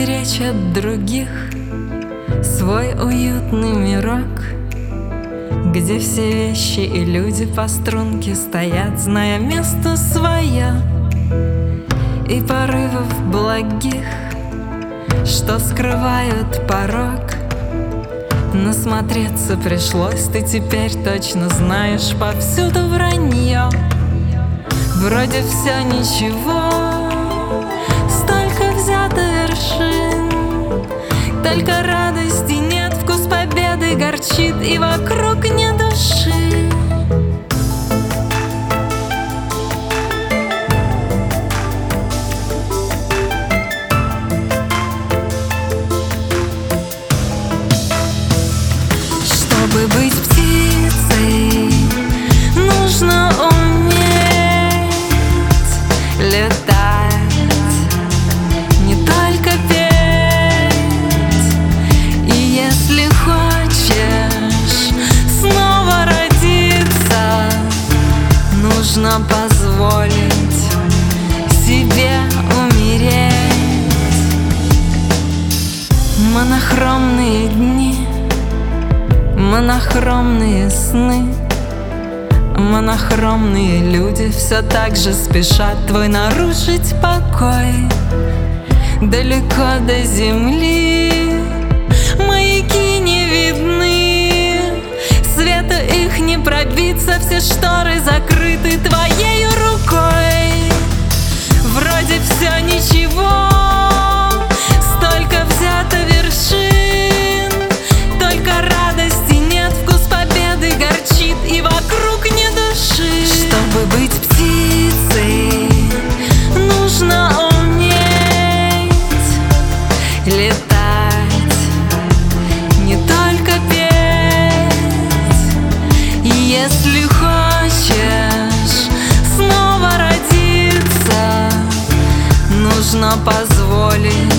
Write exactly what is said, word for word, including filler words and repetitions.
уберечь от других свой уютный мирок, где все вещи и люди по струнке стоят, зная место свое. И порывов благих, что скрывают порог, насмотреться пришлось, ты теперь точно знаешь, повсюду вранье. Вроде все ничего, столько взято вершин, только радости нет, вкус победы горчит, и вокруг не души. Чтобы быть птицей, нужно уметь летать, не только петь. И если хочешь снова родиться, нужно позволить себе умереть. Монохромные дни, монохромные сны, монохромные люди все так же спешат твой нарушить покой. Далеко до земли маяки не видны, света их не пробиться, все шторы закрыты твоею рукой. Вроде все ничего, столько взято вершин, только радости нет, вкус победы горчит, и вокруг не души. Чтобы быть птицей, нужно уметь летать, не только петь. И если хочешь снова родиться, нужно позволить